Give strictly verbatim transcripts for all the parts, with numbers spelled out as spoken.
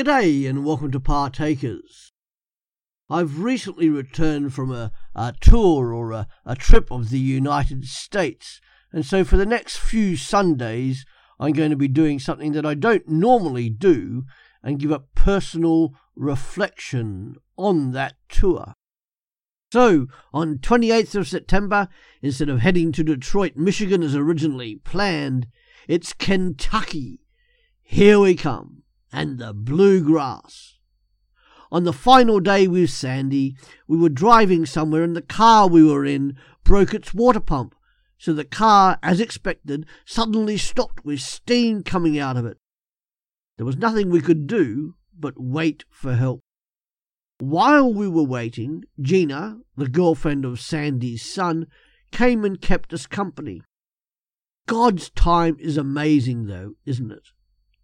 G'day and welcome to Partakers. I've recently returned from a, a tour or a, a trip of the United States, and so for the next few Sundays I'm going to be doing something that I don't normally do and give a personal reflection on that tour. So, on twenty-eighth of September, instead of heading to Detroit, Michigan as originally planned, it's Kentucky. Here we come, and the bluegrass. On the final day with Sandy, we were driving somewhere and the car we were in broke its water pump, so the car, as expected, suddenly stopped with steam coming out of it. There was nothing we could do but wait for help. While we were waiting, Gina, the girlfriend of Sandy's son, came and kept us company. God's time is amazing, though, isn't it?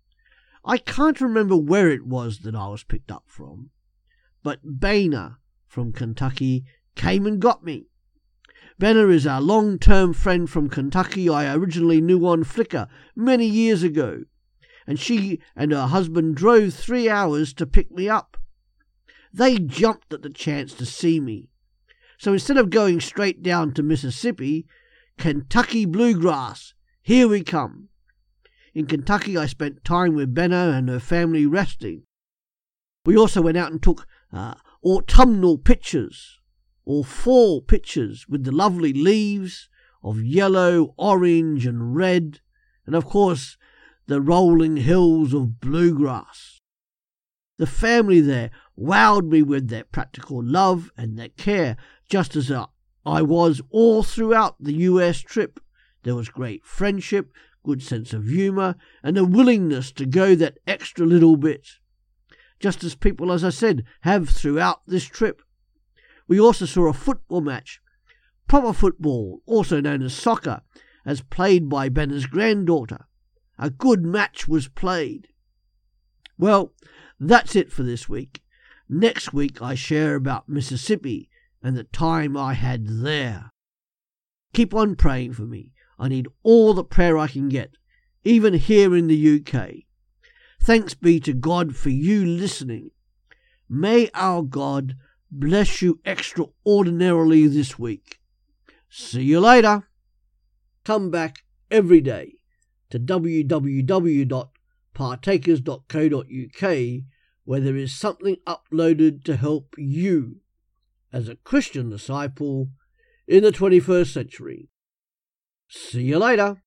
I can't remember where it was that I was picked up from, but Boehner from Kentucky came and got me. Boehner is a long-term friend from Kentucky I originally knew on Flickr many years ago, and she and her husband drove three hours to pick me up. They jumped at the chance to see me. So instead of going straight down to Mississippi, Kentucky bluegrass, here we come. In Kentucky I spent time with Benna and her family resting. We also went out and took uh, autumnal pictures, or fall pictures, with the lovely leaves of yellow, orange and red, and of course the rolling hills of bluegrass. The family there wowed me with their practical love and their care, just as I was all throughout the U S trip. There was great friendship, good sense of humour, and a willingness to go that extra little bit, just as people, as I said, have throughout this trip. We also saw a football match, proper football, also known as soccer, as played by Benna's granddaughter. A good match was played. Well, that's it for this week. Next week I share about Mississippi and the time I had there. Keep on praying for me. I need all the prayer I can get, even here in the U K. Thanks be to God for you listening. May our God bless you extraordinarily this week. See you later. Come back every day to w w w dot partakers dot co dot u k, where there is something uploaded to help you as a Christian disciple in the twenty-first century. See you later.